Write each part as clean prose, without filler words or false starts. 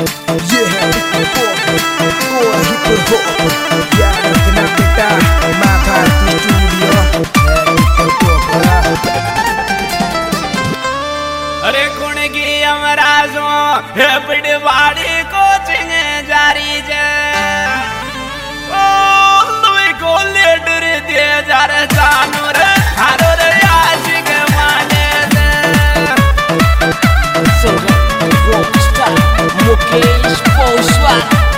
ये है hip hop यार अपना बेटा माँ भारती स्टूडियो। अरे कुण की अमराजो है पिड़वाड़ी कोचिंग जारी जे ओ तुम्हें को लेटर दे जा रे जानू रे हारो रे आशिक माने दे Soga Rockstar Mukesh Poswa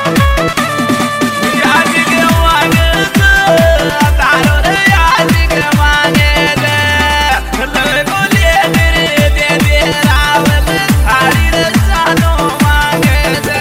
आशिक माने दे तारो रे आशिक माने दे लोगों को लेटर दे दे रावल थारी रे जानू मांगे दे।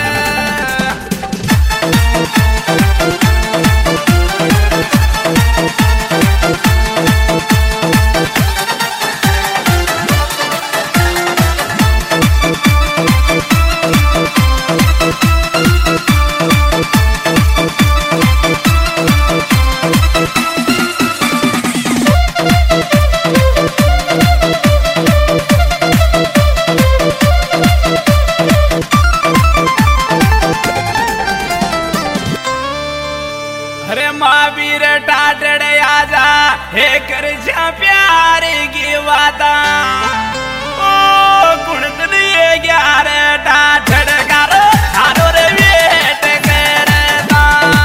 अरे महावीर टाटड़े आजा हे कर जा प्यार की वादा ओ गुण दिए ग्यारह टाटड़ कर हारो रे वेट करता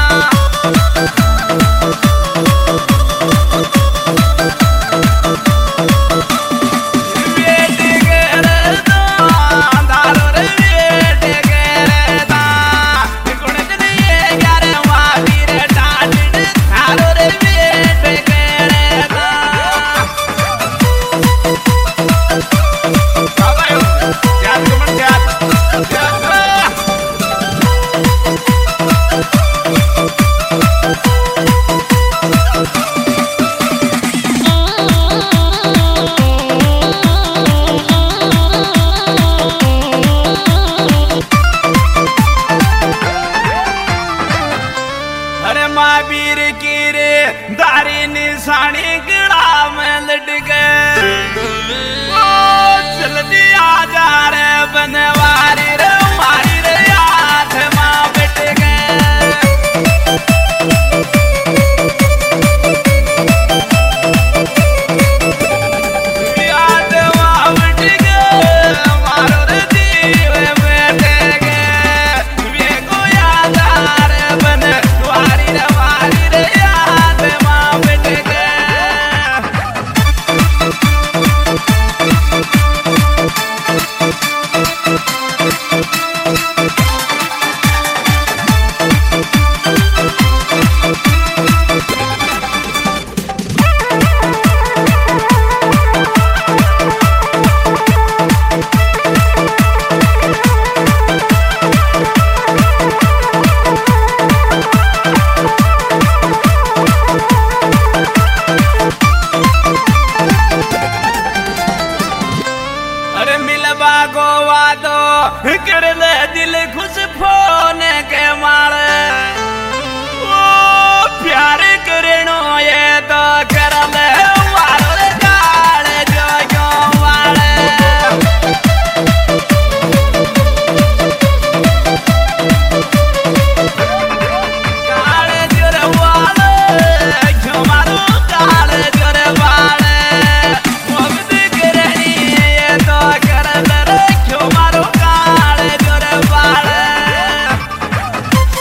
वेट करता हारो रे वेट करता गुण दिए ग्यारह महावीर टाटड़ हारो रे वेट करता। याद कमन याद अरे महावीर की रे दारी निशानी गिड़ा में लटक ओ जल्दी आ जा रे बनवारी रे मारी रे हाथ मां बैठ गए याद मां बैठ गए मारो रे जीव बैठ गए वे को याद आ रे बनवारी रे मारी रे हाथ मां बैठ गए। अरे मिलवा गोवा दो कर ले दिल खुश फोन के मारे ओ प्यार करनो ये तो कर ले मारो रे गाल जो जो वाले गाल जो रे वाले जो मारो गाल जो रे वाले मोहब्बत करनी ये तो कर ले रे जो मारो गाल जो रे वाले।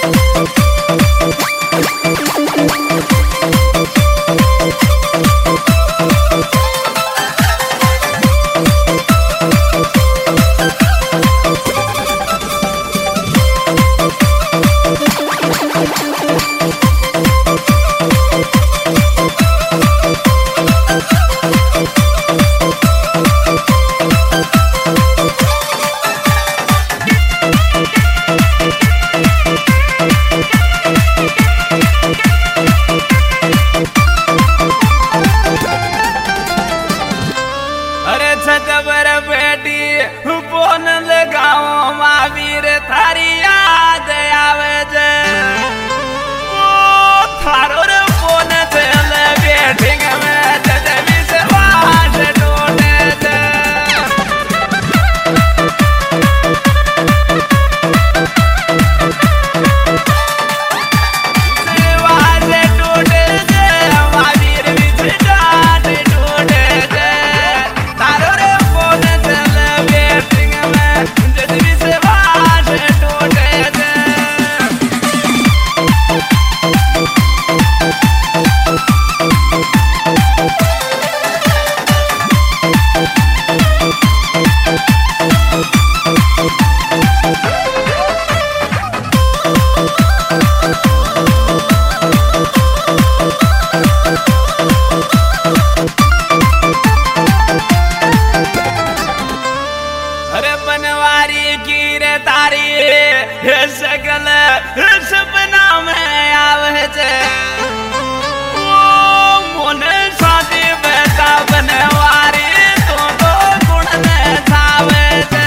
हे सकल सपना में आवे छे ओ मन शादी बेटा बनवारी तो गुण ने छावे छे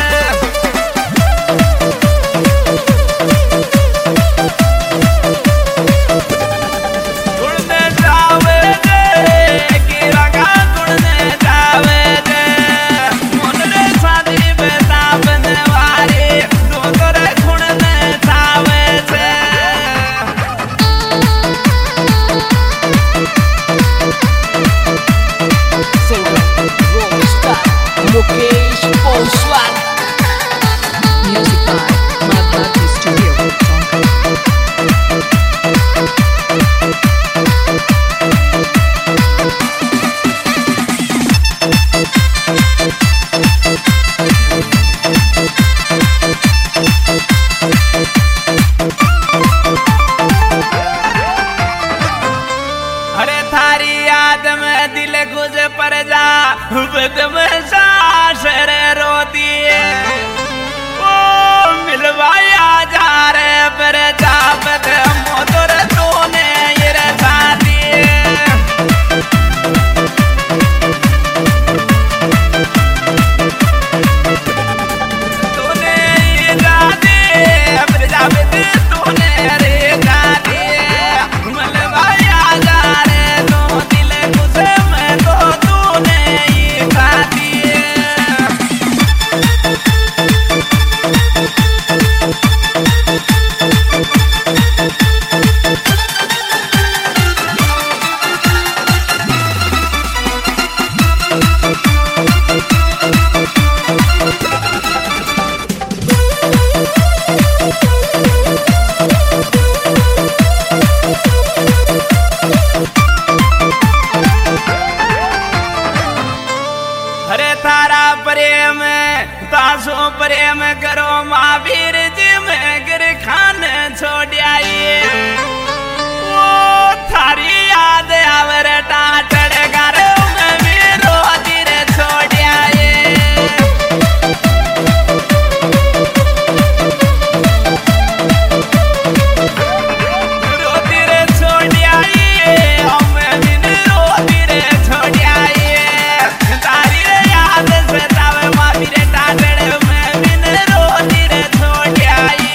Mukesh Pauswal. Music by Madhati Studio, अरे थारी याद में दिल खुश पर जा बदम सास रे रोती ओ मिलवाया जा रे पर जा बदम मोटर तूने ये रे साथी तूने ये जाती पर जा बदम तूने रे जाती मिलवाया जा रे तो दिल खुश में तो तूने ये खाती हरे थारा प्रेम तासो प्रेम करो महावीर जी में गिर खान छोड़ आई ओ थारी याद आवर टाटड़ घर में भी रोती रे छोड़ आई रोती रे छोड़ आई हमें भी रोती रे छोड़ आई तारी याद से तावे माफी रे टाटड़े में बिन रोती रे छोड़ आई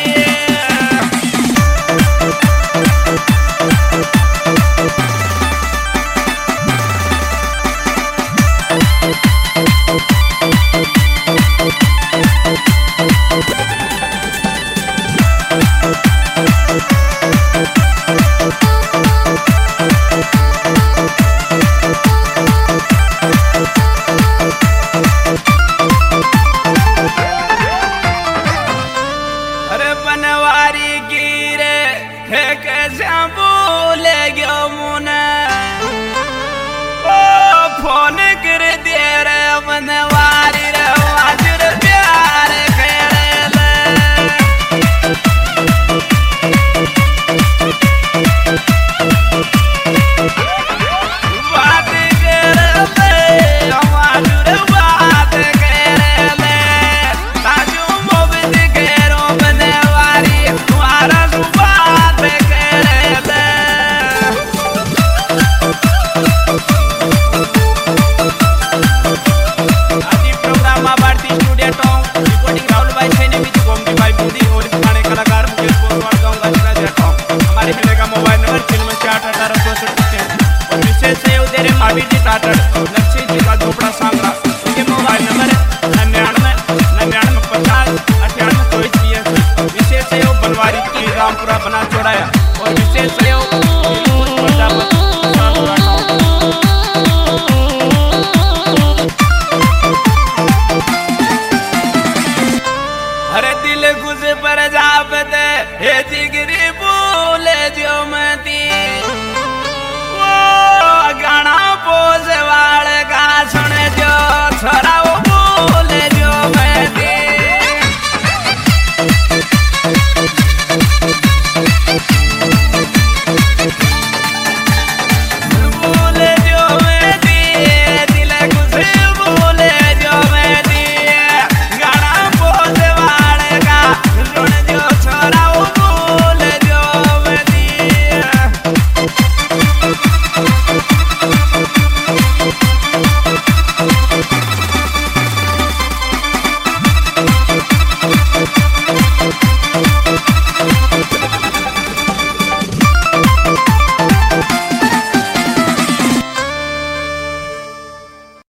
अरे बनवारी गिरे है कैसे भूल गयो मुने ओ फोन कर दे रे बनवारी रे हाजिर प्यार करे बात करे हमारे बात करे ताजू मोबिल केरो बनवारी तुम्हारा बात करे आदि programme Bharati studio Tonk recording Rahul भाई छैने बीच बॉम्बे भाई बुद्धि और पुराने कलाकार मुकेश पोसवाल गांव का जिला टॉन्ग हमारे मिलेगा मोबाइल नंबर 9818 और विशेष सहयोग दे रहे महावीर जी टाटड़ लक्ष्य जी का झोपड़ा सांगरा उनके मोबाइल नंबर 99 विशेष सहयोग बनवारी की रामपुरा बना चौड़ाया और विशेष सहयोग अरे दिल खुश पर जापत हे जिगरी भूल जो मती वो गाना पोस वाल का सुन जो छोरा